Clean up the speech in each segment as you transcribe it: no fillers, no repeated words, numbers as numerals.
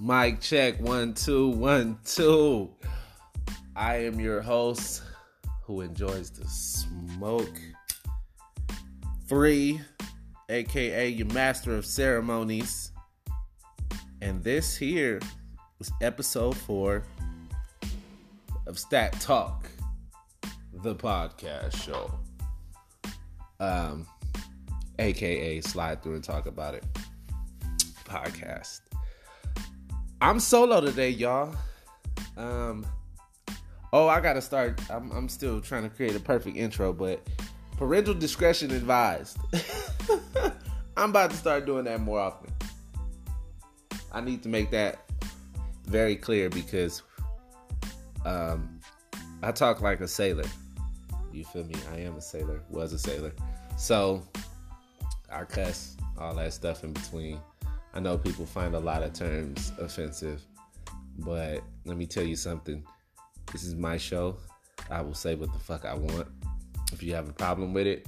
Mic check, 1 2 1 2. I am your host who enjoys to smoke. 3, aka your master of ceremonies. And this here is episode 4 of Stat Talk, the podcast show. Aka Slide Through and Talk About It podcast. I'm solo today, y'all. I gotta start. I'm still trying to create a perfect intro, but parental discretion advised. I'm about to start doing that more often. I need to make that very clear because I talk like a sailor. You feel me? I am a sailor. Was a sailor. So I cuss, all that stuff in between. I know people find a lot of terms offensive, but let me tell you something. This is my show. I will say what the fuck I want. If you have a problem with it,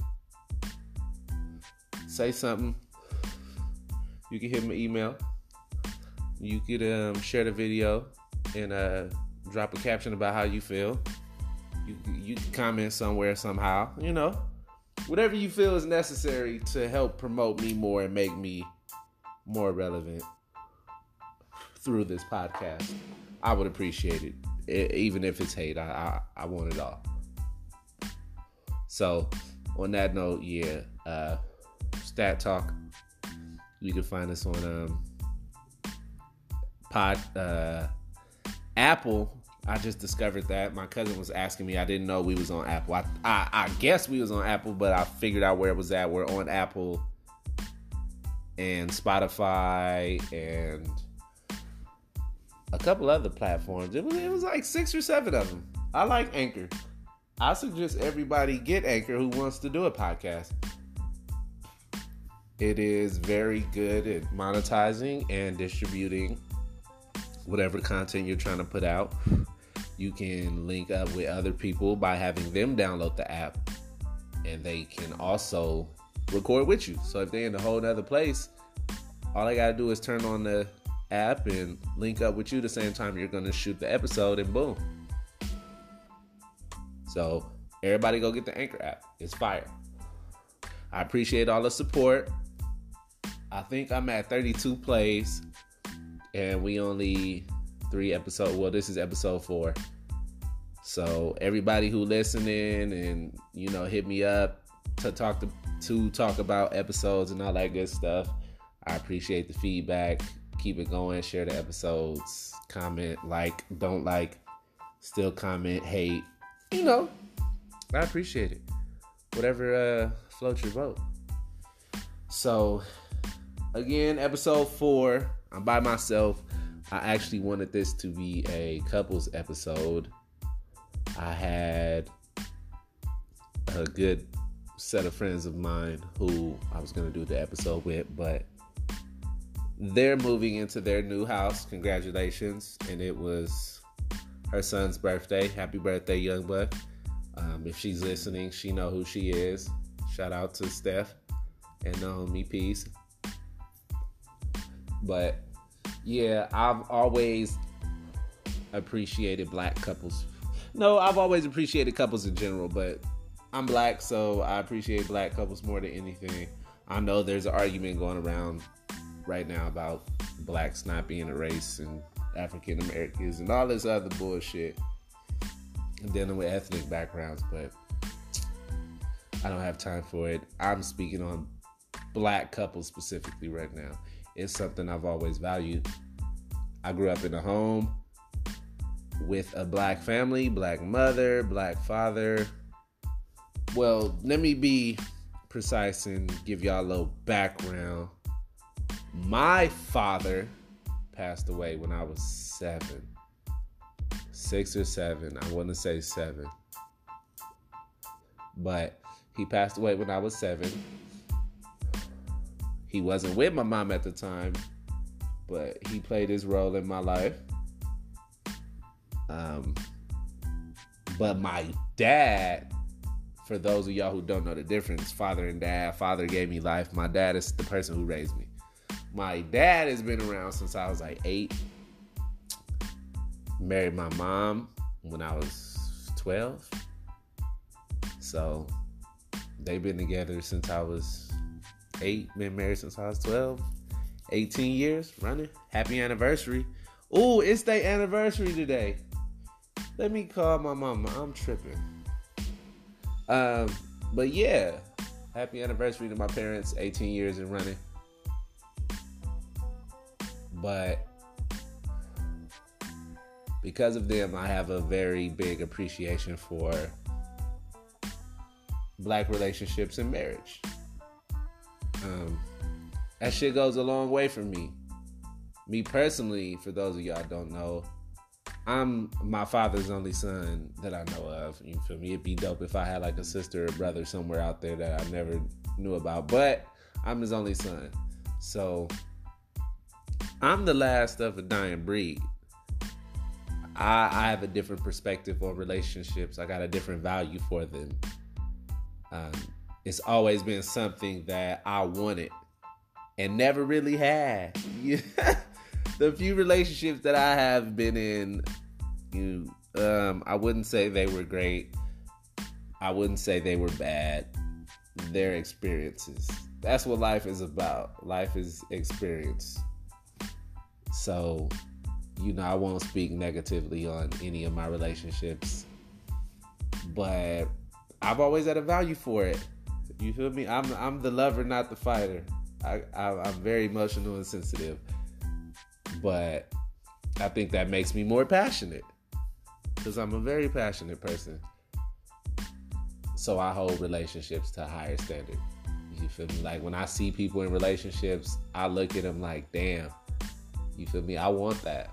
say something. You can hit my email. You could share the video and drop a caption about how you feel. You can comment somewhere somehow. You know, whatever you feel is necessary to help promote me more and make me more relevant through this podcast. I would appreciate it. Even if it's hate, I want it all. So, on that note, Stat Talk. You can find us on Apple. I just discovered that. My cousin was asking me. I didn't know we was on Apple. I guess we was on Apple, but I figured out where it was at. We're on Apple and Spotify and a couple other platforms. It was like 6 or 7 of them. I like Anchor. I suggest everybody get Anchor who wants to do a podcast. It is very good at monetizing and distributing whatever content you're trying to put out. You can link up with other people by having them download the app, and they can also record with you. So if they're in a whole other place, all they gotta do is turn on the app and link up with you the same time you're gonna shoot the episode, and boom. So everybody go get the Anchor app. It's fire. I appreciate all the support. I think I'm at 32 plays, and we only 3 episodes. Well, this is episode 4. So everybody who listening and hit me up to talk about episodes and all that good stuff. I appreciate the feedback. Keep it going. Share the episodes. Comment, like, don't like, still comment, hate. I appreciate it. Whatever floats your boat. So, again, episode 4. I'm by myself. I actually wanted this to be a couples episode. I had a good set of friends of mine who I was going to do the episode with, but they're moving into their new house. Congratulations. And it was her son's birthday. Happy birthday, young buck. If she's listening, she know who she is. Shout out to Steph and Naomi. Peace. But yeah, I've always appreciated black couples. No, I've always appreciated couples in general, but I'm black, so I appreciate black couples more than anything. I know there's an argument going around right now about blacks not being a race and African Americans and all this other bullshit and dealing with ethnic backgrounds, but I don't have time for it. I'm speaking on black couples specifically right now. It's something I've always valued. I grew up in a home with a black family, black mother, black father. Well, let me be precise and give y'all a little background. My father passed away when I was 6 or 7. I want to say 7. But he passed away when I was 7. He wasn't with my mom at the time, but he played his role in my life. But my dad, for those of y'all who don't know the difference, father and dad, father gave me life. My dad is the person who raised me. My dad has been around since I was like 8. Married my mom when I was 12. So they've been together since I was 8. Been married since I was 12. 18 years running. Happy anniversary. Ooh, it's their anniversary today. Let me call my mama. I'm tripping. But yeah, happy anniversary to my parents. 18 years and running. But because of them, I have a very big appreciation for Black relationships and marriage. That shit goes a long way for me. Me personally, for those of y'all don't know, I'm my father's only son that I know of. You feel me? It'd be dope if I had like a sister or brother somewhere out there that I never knew about. But I'm his only son. So I'm the last of a dying breed. I have a different perspective on relationships. I got a different value for them. It's always been something that I wanted and never really had. The few relationships that I have been in, I wouldn't say they were great. I wouldn't say they were bad. They're experiences. That's what life is about. Life is experience. So, I won't speak negatively on any of my relationships. But I've always had a value for it. You feel me? I'm the lover, not the fighter. I'm very emotional and sensitive. But I think that makes me more passionate. Because I'm a very passionate person. So I hold relationships to a higher standard. You feel me? Like when I see people in relationships, I look at them like, damn. You feel me? I want that.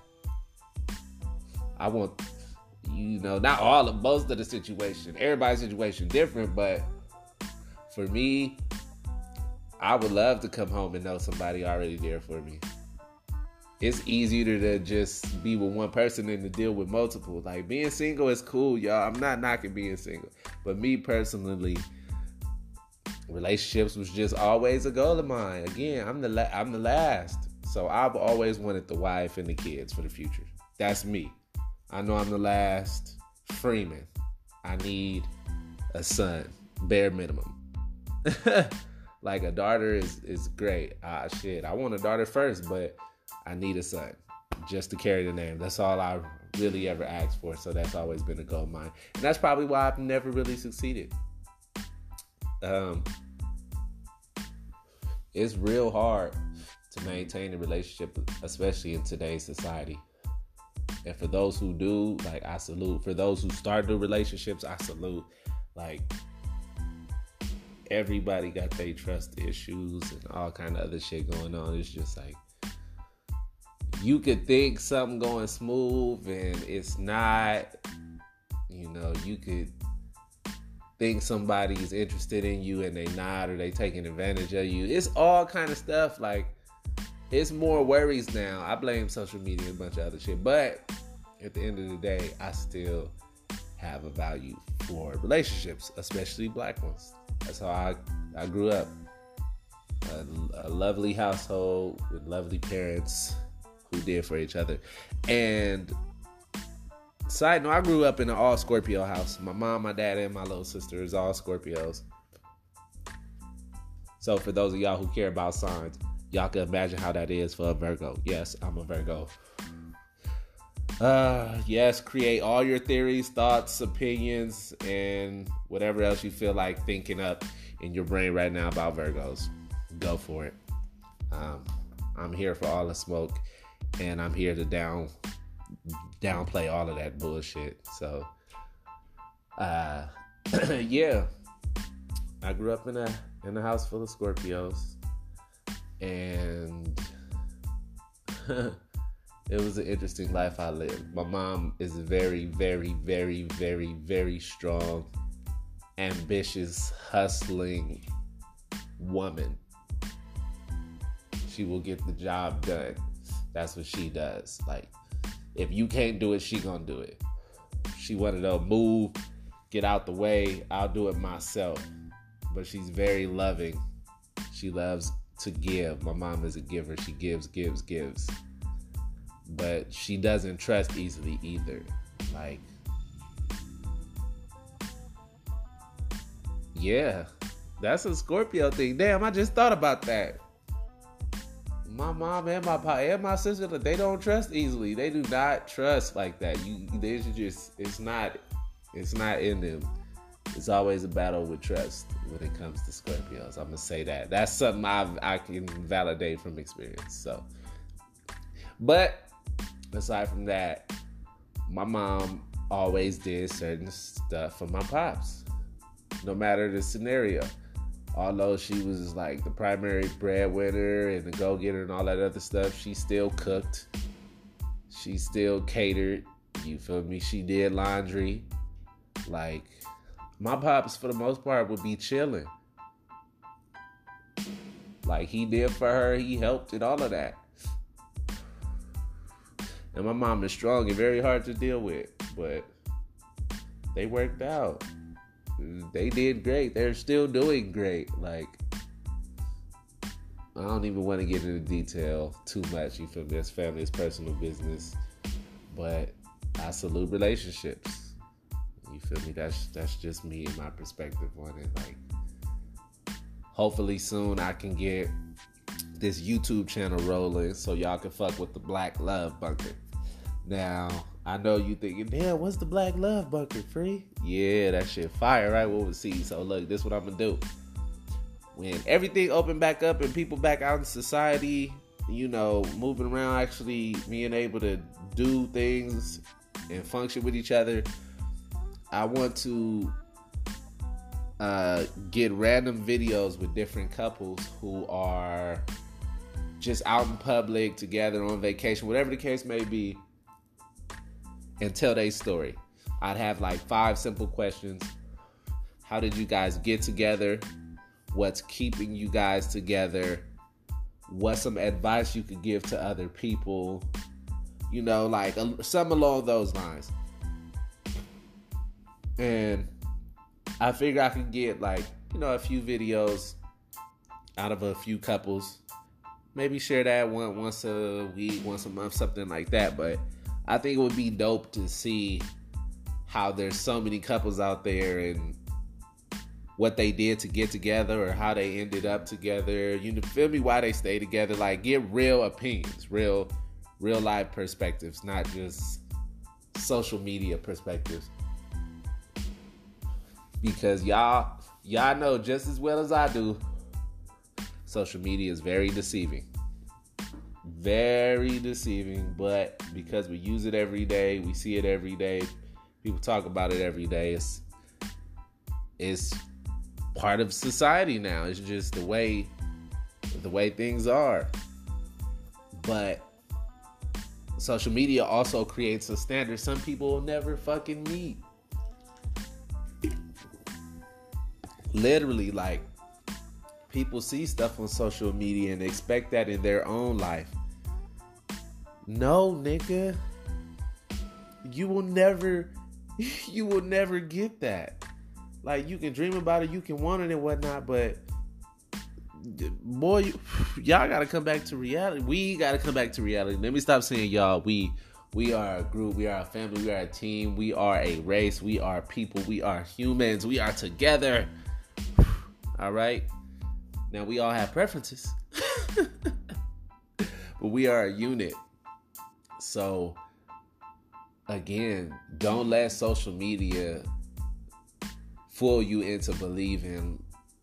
I want, not most of the situation. Everybody's situation different, but for me, I would love to come home and know somebody already there for me. It's easier to just be with one person than to deal with multiple. Like being single is cool, y'all. I'm not knocking being single, but me personally, relationships was just always a goal of mine. Again, I'm the last, so I've always wanted the wife and the kids for the future. That's me. I know I'm the last Freeman. I need a son, bare minimum. Like a daughter is great. I want a daughter first, but I need a son just to carry the name. That's all I really ever asked for. So that's always been a goal of mine. And that's probably why I've never really succeeded. It's real hard to maintain a relationship, especially in today's society. And for those who do, like, I salute. For those who start the relationships, I salute. Like, everybody got their trust issues and all kind of other shit going on. It's just like, you could think something going smooth and it's not. You could think somebody's interested in you and they not, or they taking advantage of you. It's all kind of stuff. Like, it's more worries now. I blame social media and a bunch of other shit. But at the end of the day, I still have a value for relationships, especially Black ones. That's how I grew up. A lovely household with lovely parents who did for each other. And side note, I grew up in an all Scorpio house. My mom, my dad, and my little sister is all Scorpios. So for those of y'all who care about signs, y'all can imagine how that is for a Virgo. Yes, I'm a Virgo. Yes, create all your theories, thoughts, opinions, and whatever else you feel like thinking up in your brain right now about Virgos. Go for it. I'm here for all the smoke, and I'm here to downplay all of that bullshit. So, yeah, I grew up in a house full of Scorpios, and it was an interesting life I lived. My mom is a very, very, very, very, very strong, ambitious, hustling woman. She will get the job done. That's what she does. Like, if you can't do it, she gonna do it. She wanted to move, get out the way. I'll do it myself. But she's very loving. She loves to give. My mom is a giver. She gives. but she doesn't trust easily either. Like, yeah, that's a Scorpio thing. Damn, I just thought about that. My mom and my pop and my sister, they don't trust easily. They do not trust like that. They should just, it's not in them. It's always a battle with trust when it comes to Scorpios. I'm gonna say that. That's something I can validate from experience. So, but aside from that, my mom always did certain stuff for my pops, no matter the scenario. Although she was like the primary breadwinner and the go-getter and all that other stuff, she still cooked. She still catered. You feel me? She did laundry. Like, my pops, for the most part, would be chilling. Like, he did for her. He helped and all of that. And my mom is strong and very hard to deal with. But they worked out. They did great. They're still doing great. Like, I don't even want to get into detail too much. You feel me? That's family, it's personal business. But I salute relationships. You feel me? That's just me and my perspective on it. Like, hopefully soon I can get this YouTube channel rolling so y'all can fuck with the Black Love Bunker. Now, I know you thinking, damn, what's the Black Love Bunker, free? Yeah, that shit fire, right? We'll see. So look, this is what I'm gonna do. When everything open back up and people back out in society, you know, moving around, actually being able to do things and function with each other, I want to get random videos with different couples who are just out in public, together, on vacation, whatever the case may be, and tell their story. I'd have like 5 simple questions. How did you guys get together? What's keeping you guys together? What's some advice you could give to other people? You know, like something along those lines. And I figure I could get like, you know, a few videos out of a few couples. Maybe share that once a week, once a month, something like that. But I think it would be dope to see how there's so many couples out there and what they did to get together or how they ended up together. You feel me? Why they stay together. Like, get real opinions, real life perspectives, not just social media perspectives. Because y'all know just as well as I do, social media is very deceiving. Very deceiving, but because we use it every day, we see it every day, people talk about it every day, it's part of society now. It's just the way things are. But social media also creates a standard some people will never fucking meet. Literally, like, people see stuff on social media and expect that in their own life. No, nigga. You will never get that. Like, you can dream about it, you can want it and whatnot, but boy, y'all gotta come back to reality. We gotta come back to reality. Let me stop saying y'all. We are a group, we are a family, we are a team, we are a race, we are people, we are humans, we are together. All right? Now, we all have preferences, but we are a unit. So, again, don't let social media fool you into believing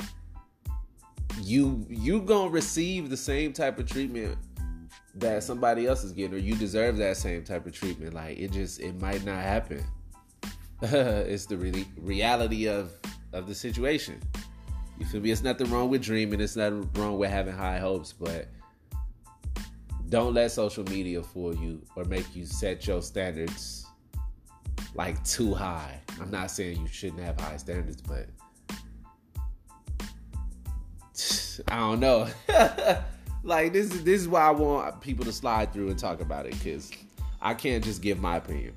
you gonna receive the same type of treatment that somebody else is getting, or you deserve that same type of treatment. Like, it might not happen. It's the reality of the situation. You feel me? It's nothing wrong with dreaming. It's nothing wrong with having high hopes, but don't let social media fool you or make you set your standards like too high. I'm not saying you shouldn't have high standards, but I don't know. Like, this is why I want people to slide through and talk about it, because I can't just give my opinion.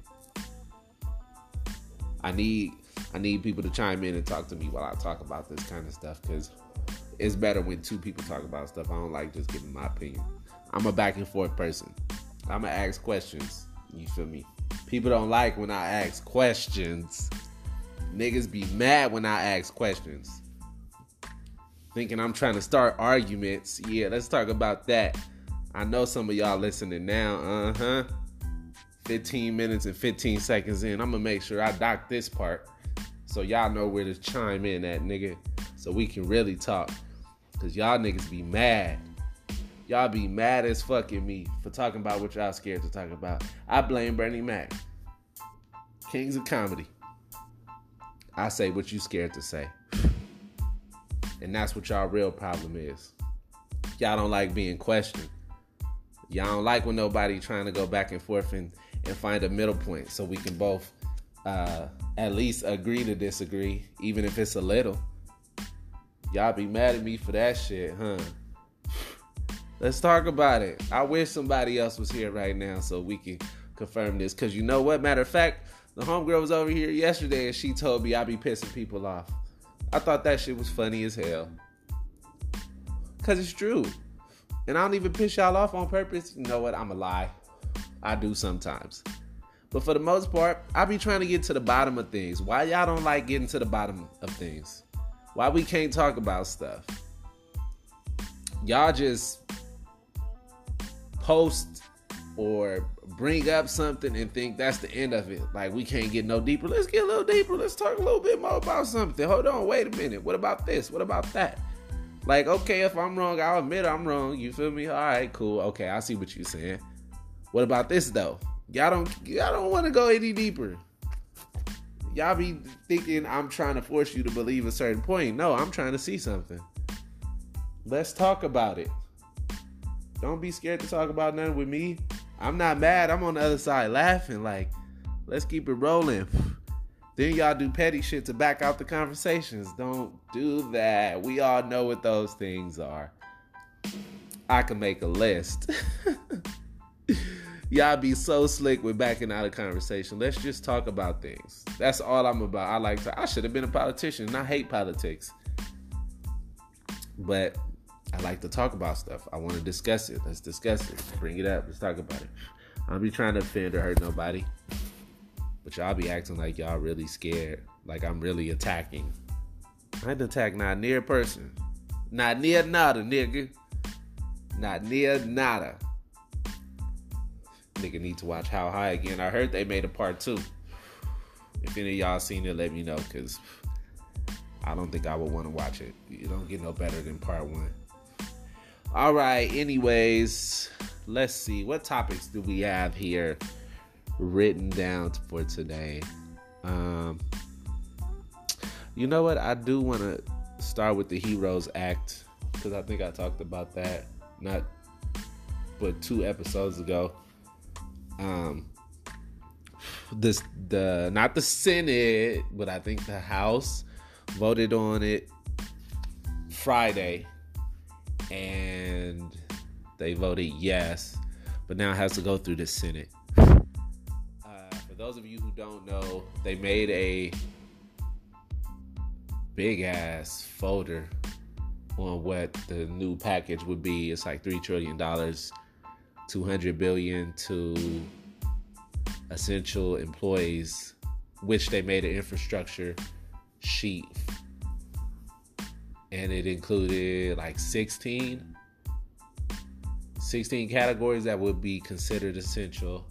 I need people to chime in and talk to me while I talk about this kind of stuff, because it's better when 2 people talk about stuff. I don't like just giving my opinion. I'm a back and forth person. I'ma ask questions. You feel me? People don't like when I ask questions. Niggas be mad when I ask questions. Thinking I'm trying to start arguments. Yeah, let's talk about that. I know some of y'all listening now. 15 minutes and 15 seconds in. I'm gonna make sure I dock this part so y'all know where to chime in at, nigga. So we can really talk. Cause y'all niggas be mad. Y'all be mad as fucking me for talking about what y'all scared to talk about. I blame Bernie Mac. Kings of comedy. I say what you scared to say. And that's what y'all real problem is. Y'all don't like being questioned. Y'all don't like when nobody trying to go back and forth and find a middle point so we can both at least agree to disagree, even if it's a little. Y'all be mad at me for that shit, huh? Let's talk about it. I wish somebody else was here right now so we can confirm this. Because you know what? Matter of fact, the homegirl was over here yesterday and she told me I be pissing people off. I thought that shit was funny as hell. Because it's true. And I don't even piss y'all off on purpose. You know what? I'm a lie. I do sometimes. But for the most part, I be trying to get to the bottom of things. Why y'all don't like getting to the bottom of things? Why we can't talk about stuff? Y'all just post or bring up something and think that's the end of it. Like, we can't get no deeper. Let's get a little deeper. Let's talk a little bit more about something. Hold on, wait a minute. What about this? What about that? Like, okay, if I'm wrong, I'll admit I'm wrong. You feel me? All right, cool. Okay, I see what you're saying. What about this, though? Y'all don't want to go any deeper. Y'all be thinking I'm trying to force you to believe a certain point. No, I'm trying to see something. Let's talk about it. Don't be scared to talk about nothing with me. I'm not mad. I'm on the other side laughing. Like, let's keep it rolling. Then y'all do petty shit to back out the conversations. Don't do that. We all know what those things are. I can make a list. Y'all be so slick with backing out a conversation. Let's just talk about things. That's all I'm about. I should have been a politician, and I hate politics. But I like to talk about stuff. I want to discuss it. Let's discuss it. Bring it up. Let's talk about it. I don't be trying to offend or hurt nobody. But y'all be acting like y'all really scared. Like I'm really attacking. I ain't attack not near person. Not near nada, nigga. Not near nada. Nigga need to watch How High again. I heard they made a part 2. If any of y'all seen it, let me know. Because I don't think I would want to watch it. You don't get no better than part 1. All right. Anyways, let's see. What topics do we have here written down for today? You know what? I do want to start with the Heroes Act. Because I think I talked about that. But 2 episodes ago. Not the Senate, but I think the House voted on it Friday, and they voted yes, but now it has to go through the Senate. For those of you who don't know, they made a big ass folder on what the new package would be. It's like $3 trillion, $200 billion to essential employees, which they made an infrastructure sheet, and it included like 16 categories that would be considered essential.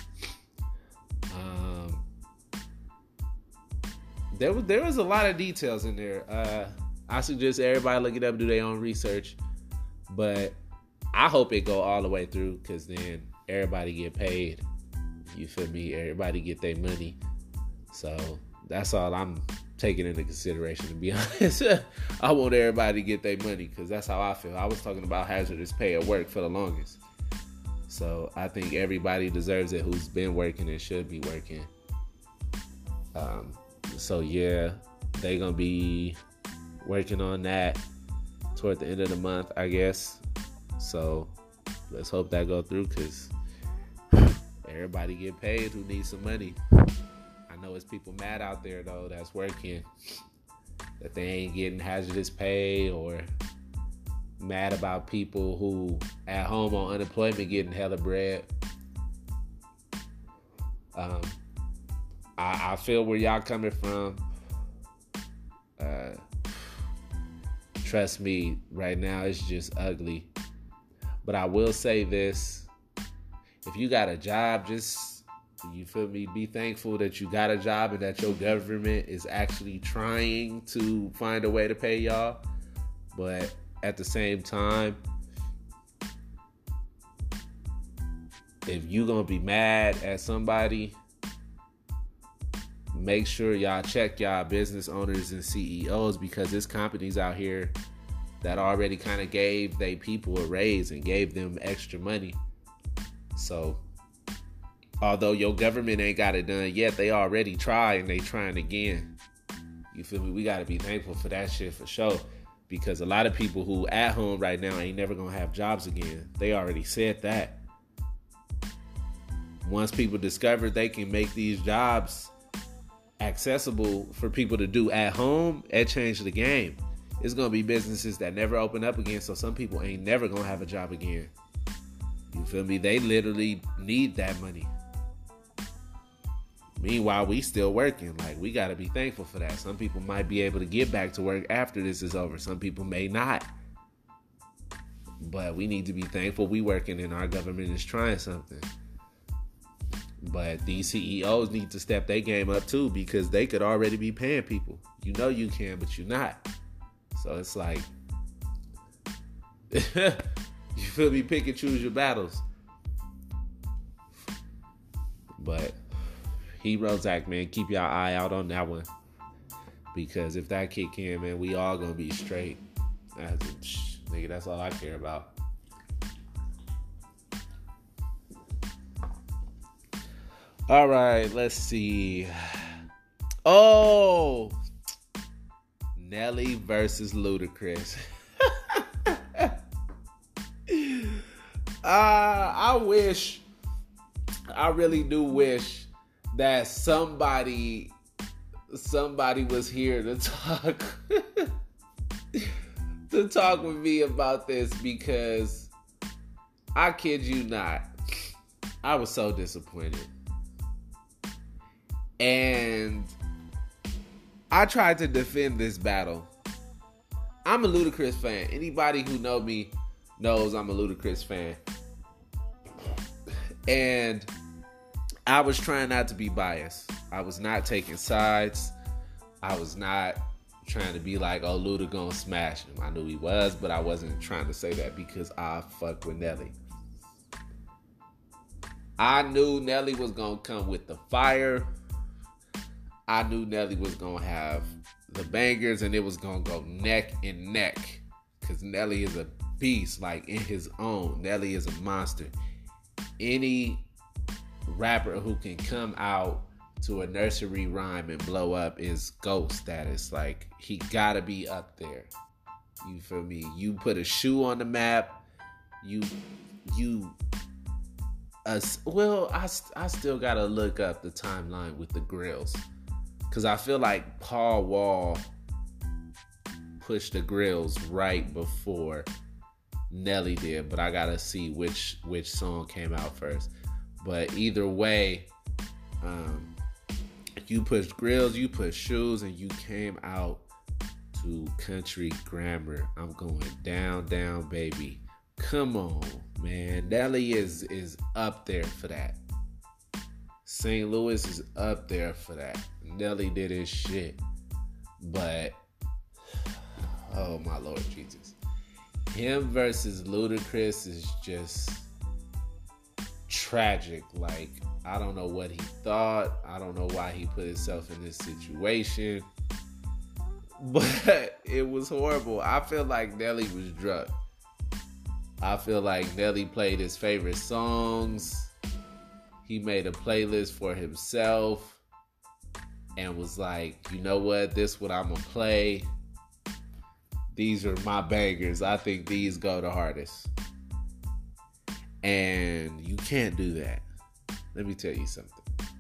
There was a lot of details in there. I suggest everybody look it up, do their own research, but I hope it go all the way through, because then everybody get paid. You feel me? Everybody get their money. So that's all I'm taking into consideration, to be honest. I want everybody to get their money, because that's how I feel. I was talking about hazardous pay at work for the longest. So I think everybody deserves it who's been working and should be working. So yeah, they gonna be working on that toward the end of the month, I guess. So let's hope that go through, because everybody get paid who needs some money. I know it's people mad out there, though, that's working, that they ain't getting hazardous pay, or mad about people who at home on unemployment getting hella bread. Um, I feel where y'all coming from. Trust me, right now it's just ugly. But I will say this. If you got a job, just, you feel me, be thankful that you got a job and that your government is actually trying to find a way to pay y'all. But at the same time, if you gonna be mad at somebody, make sure y'all check y'all business owners and CEOs, because there's companies out here that already kind of gave they people a raise and gave them extra money. So although your government ain't got it done yet, they already tried and they trying again. You feel me? We got to be thankful for that shit for sure, because a lot of people who at home right now ain't never gonna have jobs again. They already said that. Once people discover they can make these jobs accessible for people to do at home, it changed the game. It's going to be businesses that never open up again, so some people ain't never going to have a job again. You feel me? They literally need that money. Meanwhile, we still working. Like, we got to be thankful for that. Some people might be able to get back to work after this is over. Some people may not. But we need to be thankful we working and our government is trying something. But these CEOs need to step their game up too, because they could already be paying people. You know you can, but you're not. So it's like, you feel me? Pick and choose your battles. But Heroes Act, man, keep y'all eye out on that one. Because if that kick in, man, we all gonna be straight. Nigga, that's all I care about. All right, let's see. Oh, Nelly versus Ludacris. I really do wish that somebody was here to talk to talk with me about this, because I kid you not, I was so disappointed. And I tried to defend this battle. I'm a Ludacris fan. Anybody who know me knows I'm a Ludacris fan. And I was trying not to be biased. I was not taking sides. I was not trying to be like, oh, Luda gonna smash him. I knew he was, but I wasn't trying to say that because I fuck with Nelly. I knew Nelly was gonna come with the fire. I knew Nelly was going to have the bangers, and it was going to go neck and neck, because Nelly is a beast, like, in his own. Nelly is a monster. Any rapper who can come out to a nursery rhyme and blow up is GOAT status. Like, he got to be up there. You feel me? You put a shoe on the map. I still got to look up the timeline with the grills. Because I feel like Paul Wall pushed the grills right before Nelly did. But I got to see which song came out first. But either way, you pushed grills, you pushed shoes, and you came out to Country Grammar. I'm going down, down, baby. Come on, man. Nelly is up there for that. St. Louis is up there for that. Nelly did his shit. But, oh my Lord Jesus. Him versus Ludacris is just tragic. Like, I don't know what he thought. I don't know why he put himself in this situation. But it was horrible. I feel like Nelly was drunk. I feel like Nelly played his favorite songs. He made a playlist for himself and was like, you know what? This is what I'm going to play. These are my bangers. I think these go the hardest. And you can't do that. Let me tell you something.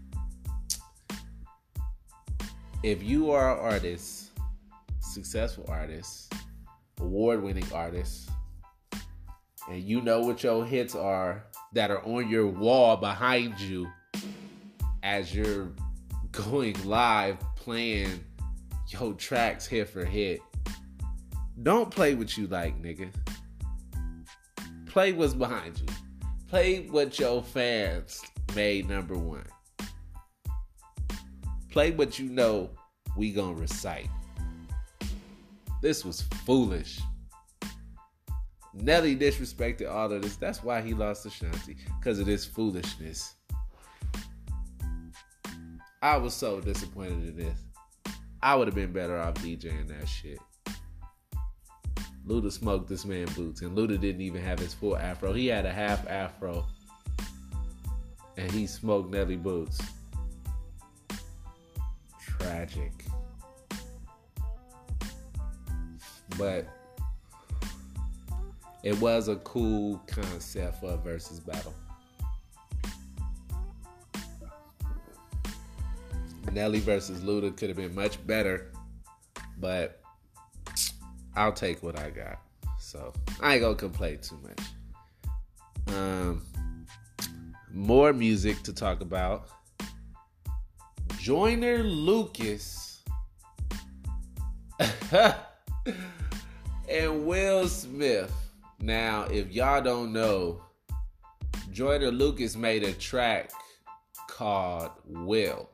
If you are an artist, successful artist, award-winning artist, and you know what your hits are that are on your wall behind you as you're going live playing your tracks hit for hit. Don't play what you like, nigga. Play what's behind you. Play what your fans made number one. Play what you know we gonna recite. This was foolish. Nelly disrespected all of this. That's why he lost to Shanti. Because of this foolishness. I was so disappointed in this. I would have been better off DJing that shit. Luda smoked this man boots. And Luda didn't even have his full afro. He had a half afro. And he smoked Nelly boots. Tragic. But it was a cool concept for a versus battle. Nelly versus Luda could have been much better, but I'll take what I got. So I ain't gonna complain too much. More music to talk about. Joyner Lucas and Will Smith. Now, if y'all don't know, Joyner Lucas made a track called Will.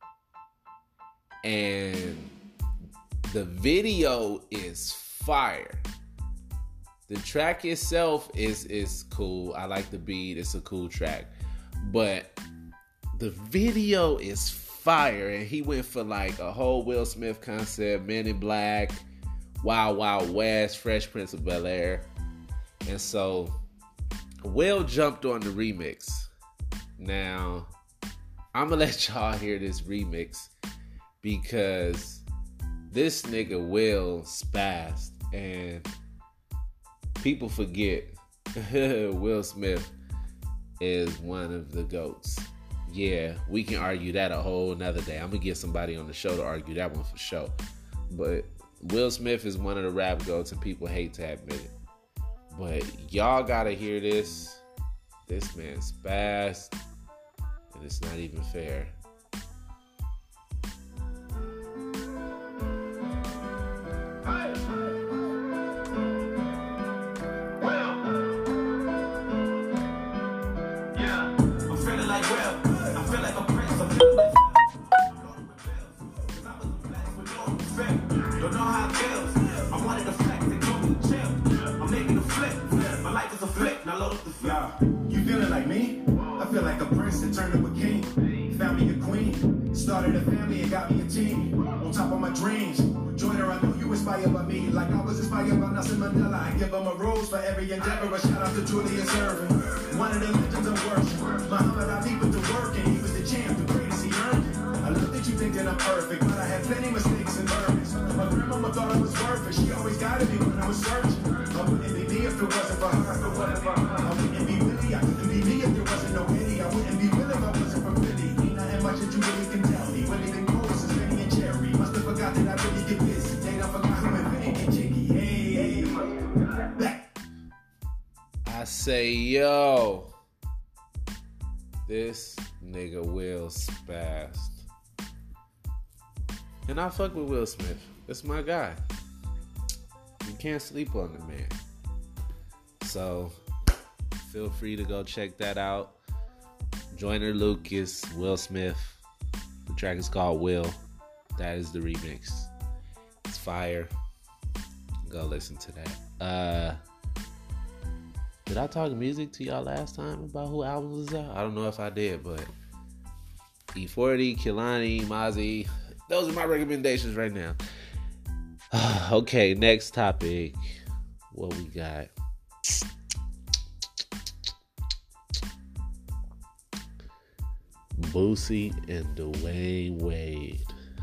And the video is fire. The track itself is cool. I like the beat. It's a cool track. But the video is fire. And he went for like a whole Will Smith concept. Men in Black, Wild Wild West, Fresh Prince of Bel-Air. And so Will jumped on the remix. Now, I'm going to let y'all hear this remix because this nigga Will spazzed. And people forget Will Smith is one of the GOATs. Yeah, we can argue that a whole nother day. I'm going to get somebody on the show to argue that one for sure. But Will Smith is one of the rap GOATs and people hate to admit it. But y'all gotta hear this. This man spazzed. And it's not even fair. You feeling like me? I feel like a prince that turned to a king. Found me a queen. Started a family and got me a team. On top of my dreams. Joyner, I know you inspired by me. Like I was inspired by Nelson Mandela. I give him a rose for every endeavor. A shout out to Julius Erving. One of the legends of worship. Muhammad Ali put the work in. He was the champ, the greatest he earned it. I love that you think that I'm perfect, but I had plenty mistakes and burdens. My grandmama thought I was worth it. She always guided me when I was searching. I wouldn't be me if it wasn't for her. I wouldn't be Willie. I couldn't be me if there wasn't no Eddie. I wouldn't be Will if I wasn't from Philly. Ain't nothing much that you really can tell me. Willie than Coles is Benny and Jerry. Must have forgot that I really get busy. They don't forgot who invented Jiggy. Hey, back. I say, yo, this nigga Will spazzed. And I fuck with Will Smith. That's my guy. You can't sleep on the man. So, feel free to go check that out. Joyner Lucas, Will Smith. The track is called Will. That is the remix. It's fire. Go listen to that. Did I talk music to y'all last time about who albums is out? I don't know if I did, but E40, Kehlani, Mozzie. Those are my recommendations right now. Okay, next topic. What we got? Boosie and Dwayne Wade.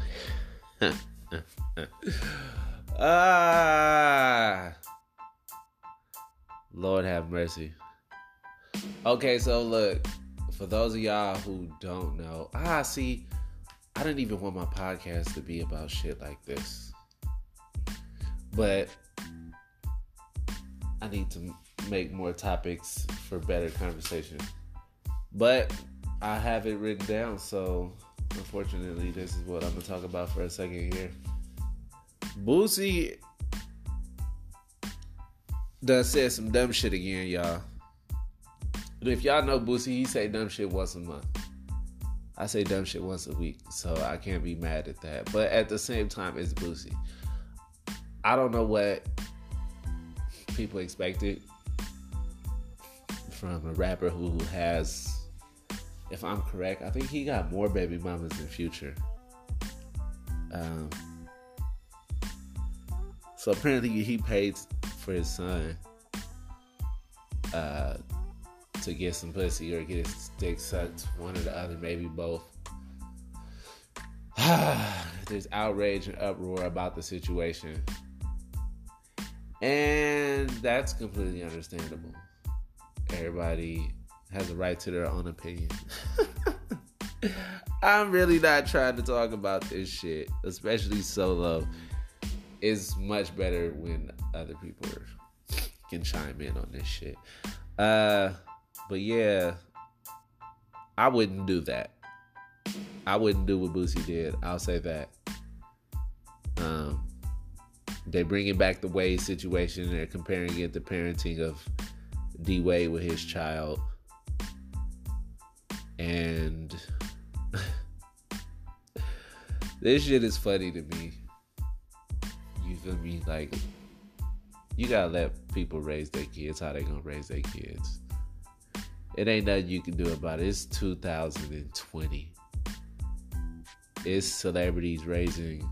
Lord have mercy. Okay, so look, for those of y'all who don't know, see, I didn't even want my podcast to be about shit like this. But I need to make more topics for better conversation. But I have it written down, so unfortunately, this is what I'm gonna talk about for a second here. Boosie done said some dumb shit again, y'all. But if y'all know Boosie, he say dumb shit once a month. I say dumb shit once a week, so I can't be mad at that. But at the same time, it's Boosie. I don't know what people expected from a rapper who has, if I'm correct, I think he got more baby mamas than Future. So apparently he paid for his son to get some pussy or get his dick sucked, one or the other, maybe both. There's outrage and uproar about the situation. And that's completely understandable. Everybody has a right to their own opinion. I'm really not trying to talk about this shit, especially solo. It's much better when other people can chime in on this shit. But yeah, I wouldn't do that. I wouldn't do what Boosie did. I'll say that. They're bringing back the Wade situation. They're comparing it to parenting of D Wade with his child. And this shit is funny to me. You feel me? Like, you gotta let people raise their kids how they gonna raise their kids. It ain't nothing you can do about it. It's 2020. It's celebrities raising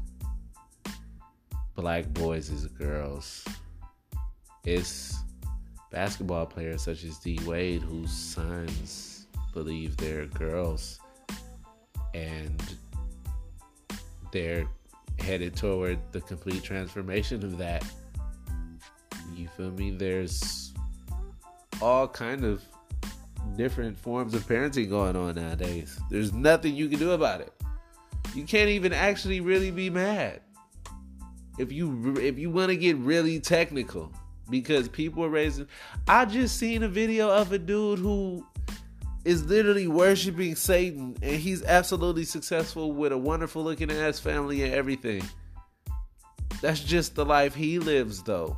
black boys as girls. It's basketball players such as D Wade whose sons believe they're girls, and they're headed toward the complete transformation of that. You feel me? There's all kind of different forms of parenting going on nowadays. There's nothing you can do about it. You can't even actually really be mad if you want to get really technical, because people are raising. I just seen a video of a dude who is literally worshiping Satan, and he's absolutely successful with a wonderful looking ass family and everything. That's just the life he lives, though.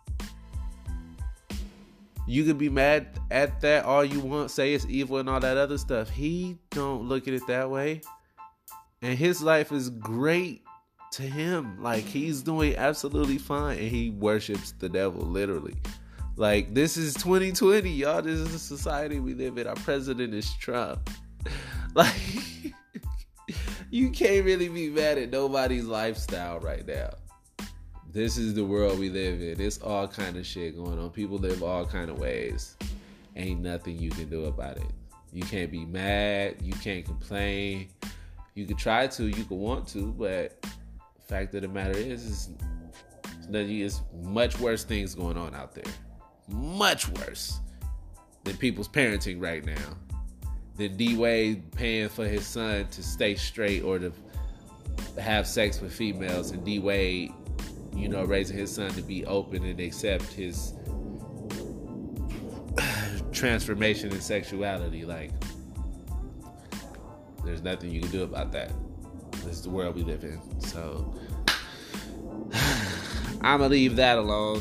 You could be mad at that all you want, say it's evil and all that other stuff. He don't look at it that way. And his life is great to him. Like, he's doing absolutely fine, and he worships the devil, literally. Like, this is 2020, y'all. This is the society we live in. Our president is Trump. Like, you can't really be mad at nobody's lifestyle right now. This is the world we live in. It's all kind of shit going on. People live all kind of ways. Ain't nothing you can do about it. You can't be mad. You can't complain. You could try to. You could want to. But the fact of the matter is there's much worse things going on out there. Much worse than people's parenting right now. Than D Wade paying for his son to stay straight or to have sex with females, and D Wade, you know, raising his son to be open and accept his transformation in sexuality. Like, there's nothing you can do about that. This is the world we live in. So I'm gonna leave that alone.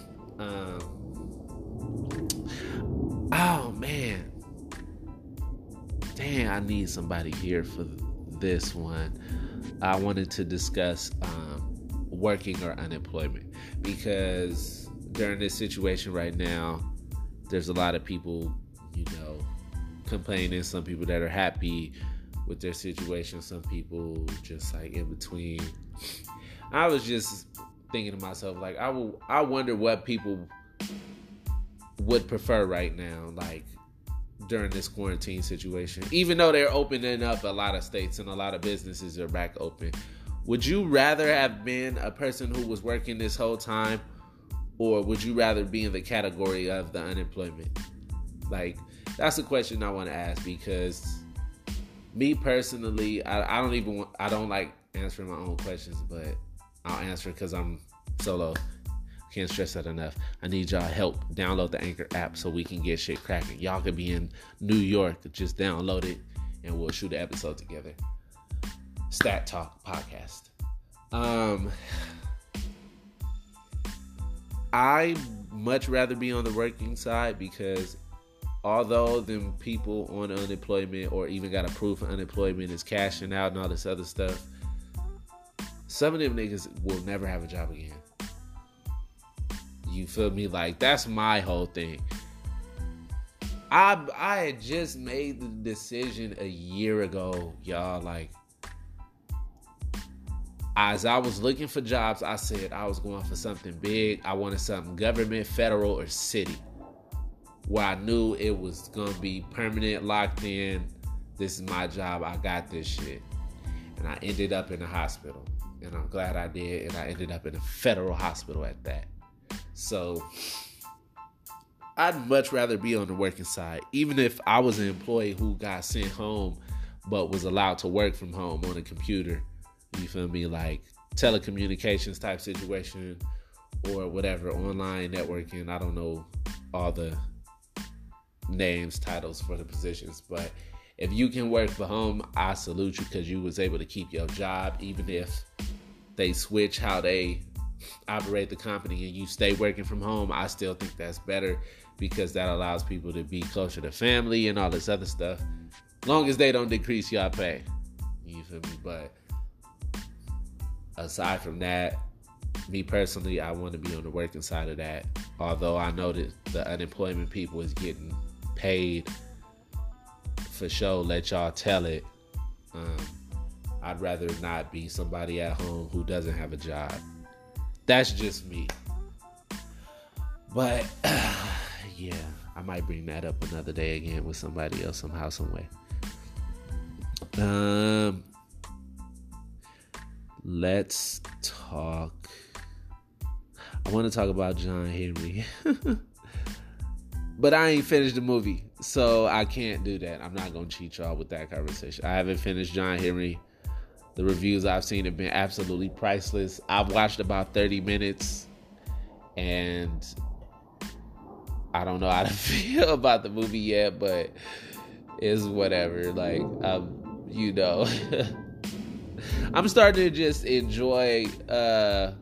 Oh man, dang! I need somebody here for this one. I wanted to discuss working or unemployment, because during this situation right now, there's a lot of people, you know, complaining. Some people that are happy with their situation. Some people just like in between. I was just thinking to myself, like, I wonder what people would prefer right now, like during this quarantine situation. Even though they're opening up a lot of states and a lot of businesses are back open, would you rather have been a person who was working this whole time, or would you rather be in the category of the unemployment? Like, that's a question I want to ask, because me personally, I don't like answering my own questions, but I'll answer because I'm solo. Can't stress that enough. I need y'all help. Download the Anchor app so we can get shit cracking. Y'all could be in New York, just download it and we'll shoot an episode together. Stat Talk Podcast. I much rather be on the working side because although them people on unemployment or even got approved for unemployment is cashing out and all this other stuff, some of them niggas will never have a job again. You feel me? Like, that's my whole thing. I had just made the decision a year ago, y'all. Like, as I was looking for jobs, I said I was going for something big. I wanted something government, federal, or city, where I knew it was going to be permanent, locked in. This is my job. I got this shit. And I ended up in a hospital. And I'm glad I did. And I ended up in a federal hospital at that. So I'd much rather be on the working side. Even if I was an employee who got sent home but was allowed to work from home on a computer. You feel me? Like telecommunications type situation or whatever, online networking. I don't know all the names, titles for the positions, but if you can work from home, I salute you because you was able to keep your job, even if they switch how they operate the company and you stay working from home. I still think that's better because that allows people to be closer to family and all this other stuff, long as they don't decrease your pay. You feel me? But aside from that, me personally, I want to be on the working side of that. Although I know that the unemployment people is getting paid for sure, let y'all tell it. I'd rather not be somebody at home who doesn't have a job. That's just me. But yeah, I might bring that up another day again with somebody else somehow, some way. Let's talk. I want to talk about John Henry. But I ain't finished the movie, so I can't do that. I'm not going to cheat y'all with that conversation. I haven't finished John Henry. The reviews I've seen have been absolutely priceless. I've watched about 30 minutes, and I don't know how to feel about the movie yet, but it's whatever. Like, you know, I'm starting to just enjoy the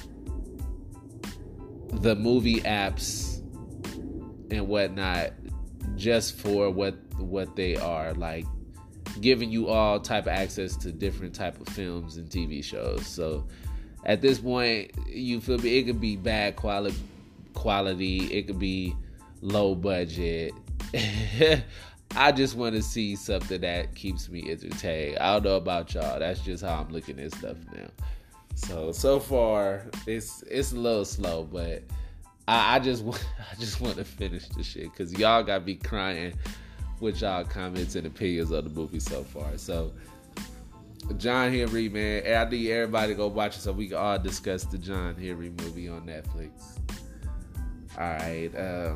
movie apps and whatnot just for what they are, like giving you all type of access to different type of films and TV shows. So at this point, you feel me, it could be bad quality, it could be low budget. I just want to see something that keeps me entertained. I don't know about y'all. That's just how I'm looking at stuff now. So far, it's a little slow, but I just want to finish the shit because y'all got me crying with y'all comments and opinions on the movie so far. So John Henry, man, I need everybody to go watch it so we can all discuss the John Henry movie on Netflix. All right.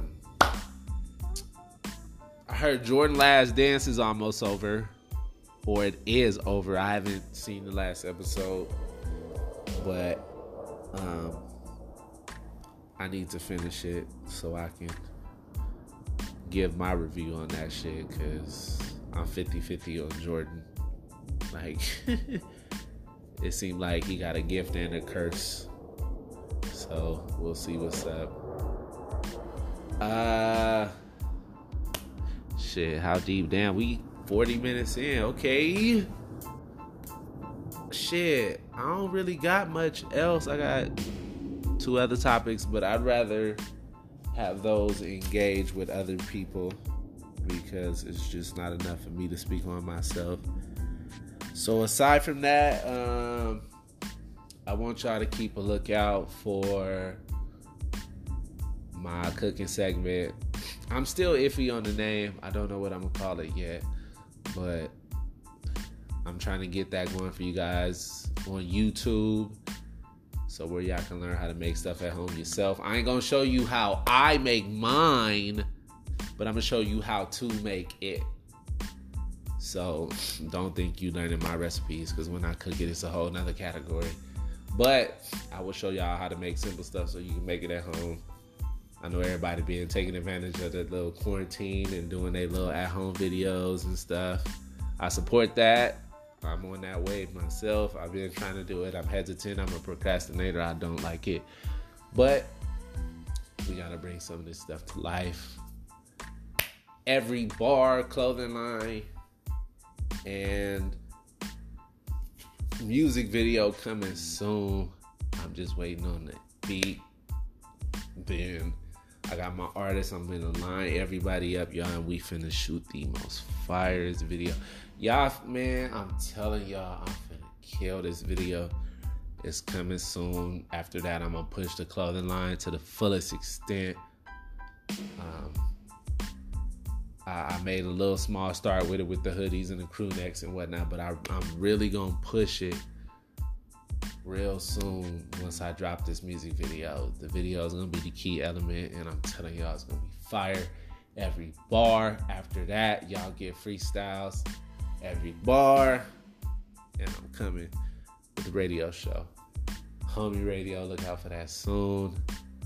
I heard Jordan Last Dance is almost over, or it is over. I haven't seen the last episode, but I need to finish it so I can give my review on that shit, because I'm 50-50 on Jordan. Like, it seemed like he got a gift and a curse. So we'll see what's up. Shit, how deep? Damn, we 40 minutes in. Okay. Shit, I don't really got much else. I got 2 other topics, but I'd rather have those engage with other people because it's just not enough for me to speak on myself. So aside from that, I want y'all to keep a lookout for my cooking segment. I'm still iffy on the name. I don't know what I'm going to call it yet, but I'm trying to get that going for you guys on YouTube, so where y'all can learn how to make stuff at home yourself. I ain't going to show you how I make mine, but I'm going to show you how to make it. So don't think you learning my recipes, because when I cook it, it's a whole nother category. But I will show y'all how to make simple stuff so you can make it at home. I know everybody taking advantage of the little quarantine and doing their little at-home videos and stuff. I support that. I'm on that wave myself. I've been trying to do it. I'm hesitant. I'm a procrastinator. I don't like it. But we got to bring some of this stuff to life. Every bar, clothing line, and music video coming soon. I'm just waiting on the beat. Then I got my artists. I'm gonna line everybody up, y'all, and we finna shoot the most firest video. Y'all, man, I'm telling y'all, I'm finna kill this video. It's coming soon. After that, I'm gonna push the clothing line to the fullest extent. I made a little small start with it with the hoodies and the crew necks and whatnot, but I'm really gonna push it real soon once I drop this music video. The video is gonna be the key element, and I'm telling y'all, it's gonna be fire. Every bar after that, y'all get freestyles every bar, and I'm coming with the radio show. Homie Radio, look out for that soon.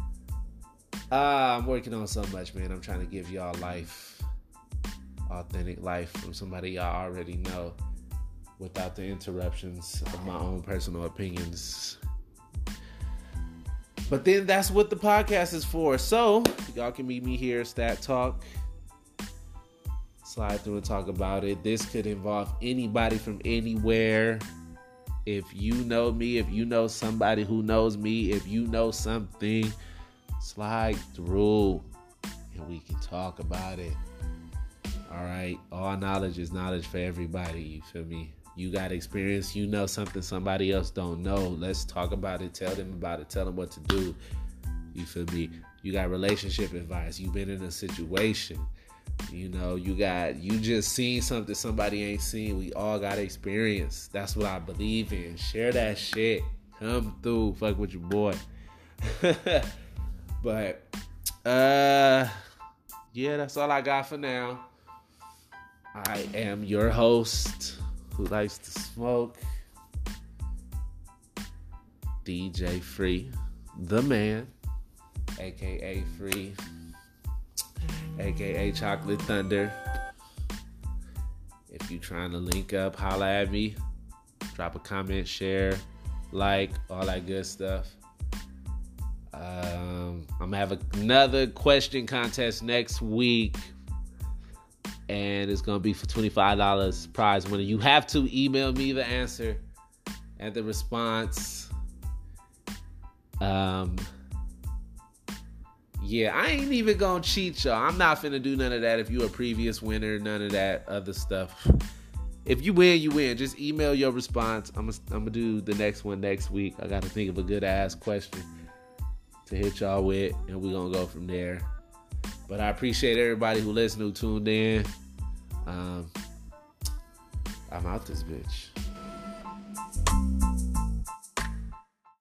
I'm working on so much, man. I'm trying to give y'all life, authentic life from somebody y'all already know, without the interruptions of my own personal opinions. But then that's what the podcast is for. So y'all can meet me here, Stat Talk. Slide through and talk about it. This could involve anybody from anywhere. If you know me, if you know somebody who knows me, if you know something, slide through and we can talk about it. All right. All knowledge is knowledge for everybody. You feel me? You got experience. You know something somebody else don't know. Let's talk about it. Tell them about it. Tell them what to do. You feel me? You got relationship advice. You've been in a situation. You know, you just seen something somebody ain't seen. We all got experience. That's what I believe in. Share that shit. Come through. Fuck with your boy. But, yeah, that's all I got for now. I am your host who likes to smoke, DJ Free, the man, aka Free, aka Chocolate Thunder. If you trying to link up, holla at me. Drop a comment, share, like, all that good stuff. I'm gonna have another question contest next week, and it's gonna be for $25 prize winner. You have to email me the answer and the response. Yeah, I ain't even gonna cheat y'all. I'm not finna do none of that. If you a previous winner, none of that other stuff. If you win, you win. Just email your response. I'm gonna do the next one next week. I gotta think of a good ass question to hit y'all with, and we're gonna go from there. But I appreciate everybody who listened, who tuned in. I'm out this bitch.